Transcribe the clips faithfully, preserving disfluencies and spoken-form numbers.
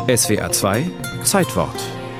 S W R zwei Zeitwort.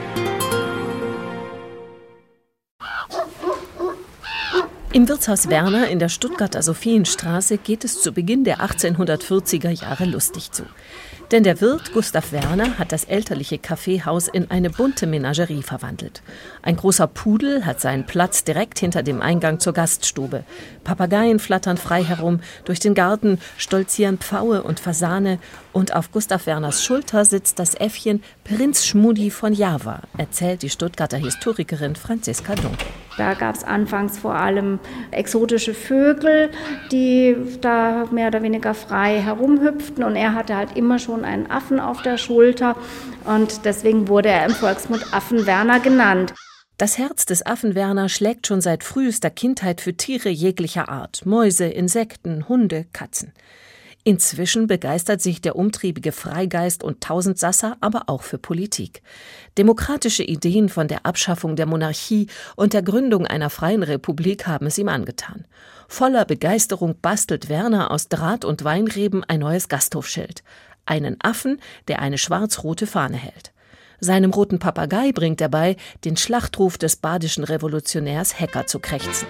Im Wirtshaus Werner in der Stuttgarter Sophienstraße geht es zu Beginn der achtzehnhundertvierziger Jahre lustig zu. Denn der Wirt Gustav Werner hat das elterliche Kaffeehaus in eine bunte Menagerie verwandelt. Ein großer Pudel hat seinen Platz direkt hinter dem Eingang zur Gaststube. Papageien flattern frei herum, durch den Garten stolzieren Pfaue und Fasane und auf Gustav Werners Schulter sitzt das Äffchen Prinz Schmudi von Java, erzählt die Stuttgarter Historikerin Franziska Dunkel. Da gab es anfangs vor allem exotische Vögel, die da mehr oder weniger frei herumhüpften. Und er hatte halt immer schon einen Affen auf der Schulter. Und deswegen wurde er im Volksmund Affen-Werner genannt. Das Herz des Affen Werner schlägt schon seit frühester Kindheit für Tiere jeglicher Art. Mäuse, Insekten, Hunde, Katzen. Inzwischen begeistert sich der umtriebige Freigeist und Tausendsasser aber auch für Politik. Demokratische Ideen von der Abschaffung der Monarchie und der Gründung einer freien Republik haben es ihm angetan. Voller Begeisterung bastelt Werner aus Draht und Weinreben ein neues Gasthofschild. Einen Affen, der eine schwarz-rote Fahne hält. Seinem roten Papagei bringt er bei, den Schlachtruf des badischen Revolutionärs Hecker zu krächzen.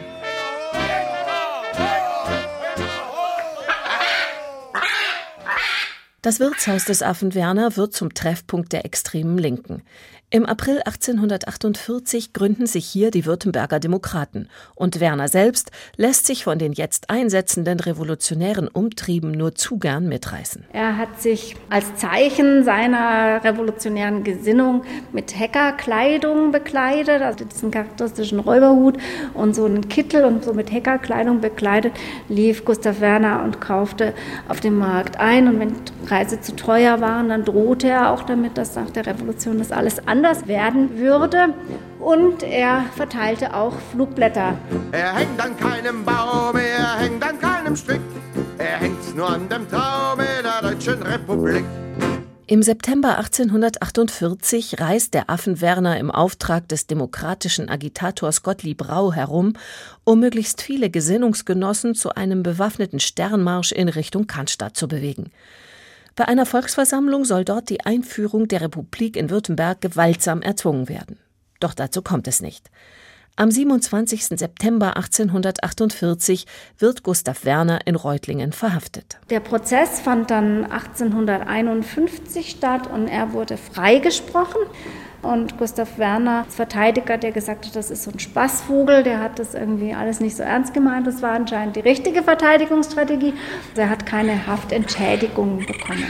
Das Wirtshaus des Affen Werner wird zum Treffpunkt der extremen Linken. Im April achtzehnhundertachtundvierzig gründen sich hier die Württemberger Demokraten. Und Werner selbst lässt sich von den jetzt einsetzenden revolutionären Umtrieben nur zu gern mitreißen. Er hat sich als Zeichen seiner revolutionären Gesinnung mit Hackerkleidung bekleidet, also diesen charakteristischen Räuberhut und so einen Kittel und so mit Hackerkleidung bekleidet, lief Gustav Werner und kaufte auf dem Markt ein. Und wenn die Preise zu teuer waren, dann drohte er auch damit, dass nach der Revolution das alles anders werden würde, und er verteilte auch Flugblätter. Er hängt an keinem Baum, er hängt an keinem Strick, er hängt nur an dem Traume der Deutschen Republik. Im September achtzehnhundertachtundvierzig reist der Affen Werner im Auftrag des demokratischen Agitators Gottlieb Rau herum, um möglichst viele Gesinnungsgenossen zu einem bewaffneten Sternmarsch in Richtung Cannstatt zu bewegen. Bei einer Volksversammlung soll dort die Einführung der Republik in Württemberg gewaltsam erzwungen werden. Doch dazu kommt es nicht. Am siebenundzwanzigsten September achtzehnhundertachtundvierzig wird Gustav Werner in Reutlingen verhaftet. Der Prozess fand dann achtzehnhunderteinundfünfzig statt und er wurde freigesprochen. Und Gustav Werner, als Verteidiger, der gesagt hat, das ist so ein Spaßvogel, der hat das irgendwie alles nicht so ernst gemeint. Das war anscheinend die richtige Verteidigungsstrategie. Er hat keine Haftentschädigung bekommen.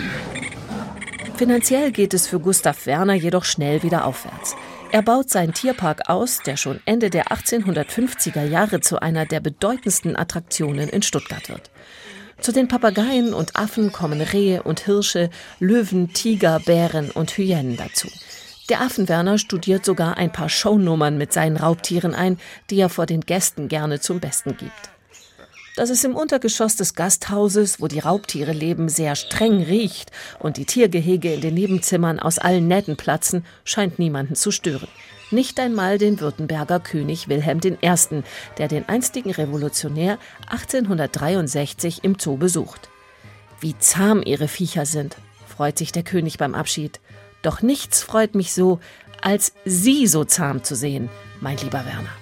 Finanziell geht es für Gustav Werner jedoch schnell wieder aufwärts. Er baut seinen Tierpark aus, der schon Ende der achtzehnhundertfünfziger Jahre zu einer der bedeutendsten Attraktionen in Stuttgart wird. Zu den Papageien und Affen kommen Rehe und Hirsche, Löwen, Tiger, Bären und Hyänen dazu. Der Affen-Werner studiert sogar ein paar Shownummern mit seinen Raubtieren ein, die er vor den Gästen gerne zum Besten gibt. Dass es im Untergeschoss des Gasthauses, wo die Raubtiere leben, sehr streng riecht und die Tiergehege in den Nebenzimmern aus allen Nähten platzen, scheint niemanden zu stören. Nicht einmal den Württemberger König Wilhelm der Erste., der den einstigen Revolutionär achtzehnhundertdreiundsechzig im Zoo besucht. Wie zahm ihre Viecher sind, freut sich der König beim Abschied. Doch nichts freut mich so, als Sie so zahm zu sehen, mein lieber Werner.